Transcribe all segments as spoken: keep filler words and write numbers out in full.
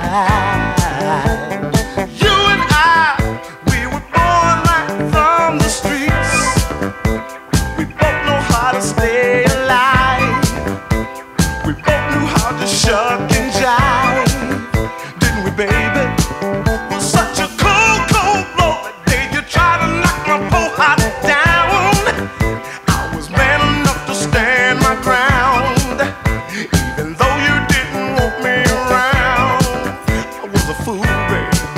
You and I, we were born right from the streets. We both know how to stay alive. We both knew how to shuck and jive, didn't we, baby? Was such a cold, cold blow that day you tried to knock my poor heart down. I was man enough to stand my ground, even though you didn't want me around. I was a fool, baby.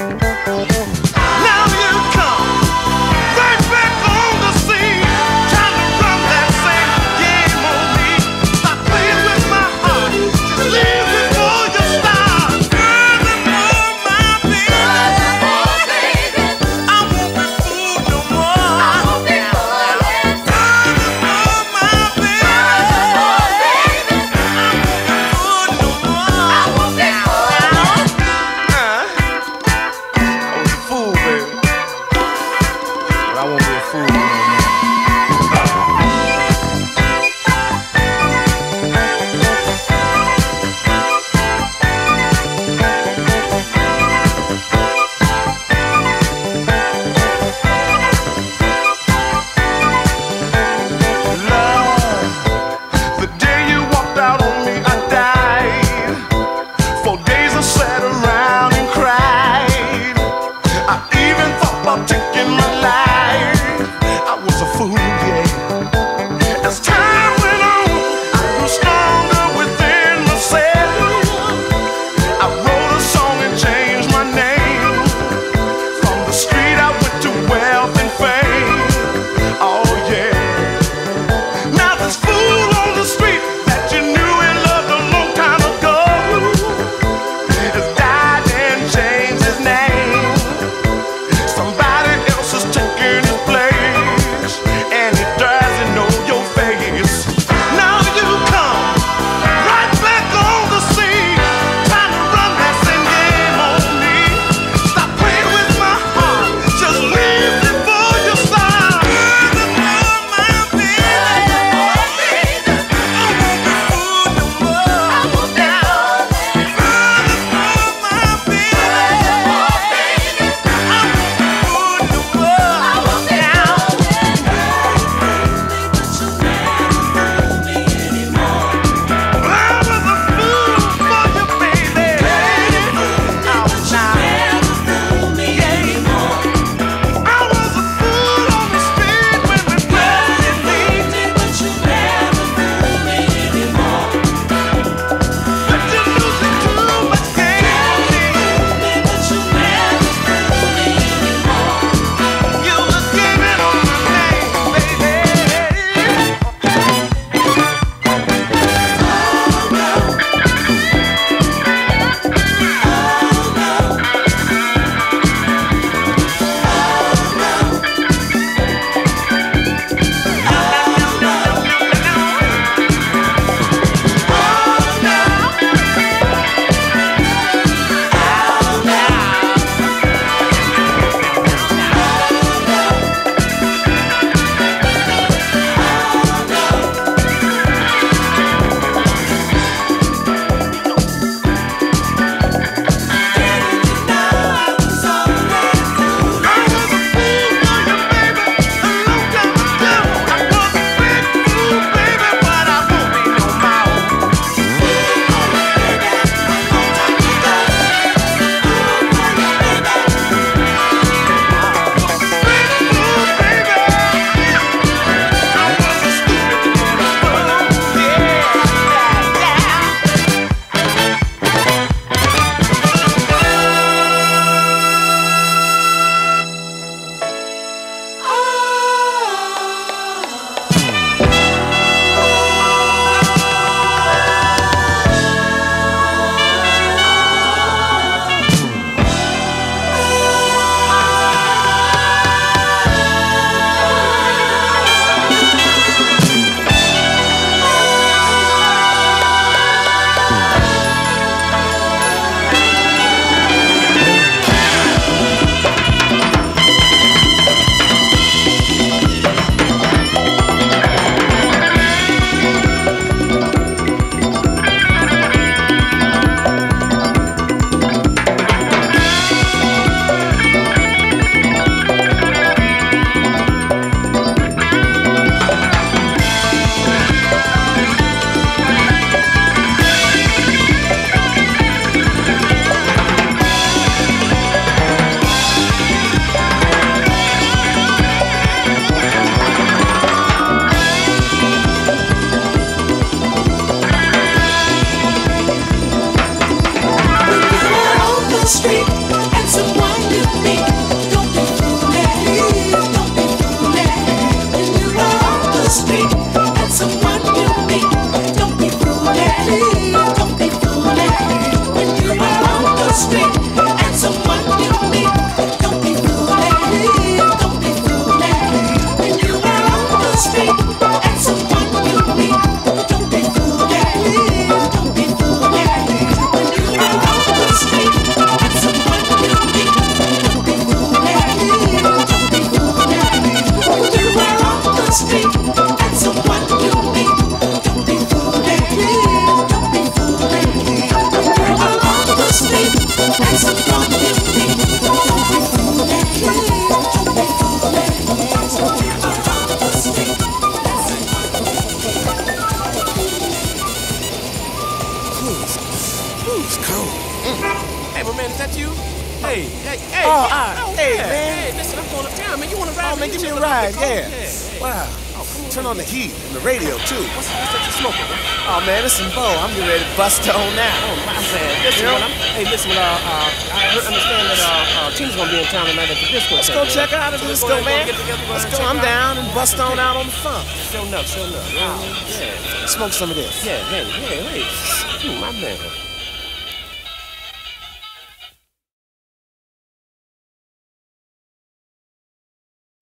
Hey, hey, hey. Oh, yeah. uh, oh hey, yeah. man. Hey, listen, I'm going uptown, man. You want to ride? Oh, man, give me a Chill ride, up, yeah. yeah. Hey. Wow. Oh, come on. Turn on the heat and the radio, too. What's, what's that you smoking, man? Oh, man, it's some Bo. I'm getting ready to bust on now. Oh, my man. Listen, You know? man, I'm, hey, listen, uh, uh, I heard, understand that uh, uh, Tina's going to be in town tonight at the disco. Let's go check her out at the disco, man. Let's go. I'm down and bust on out on the funk. Show enough, show enough. Yeah. Smoke some of this. Yeah, hey, hey, hey. Ooh, my man.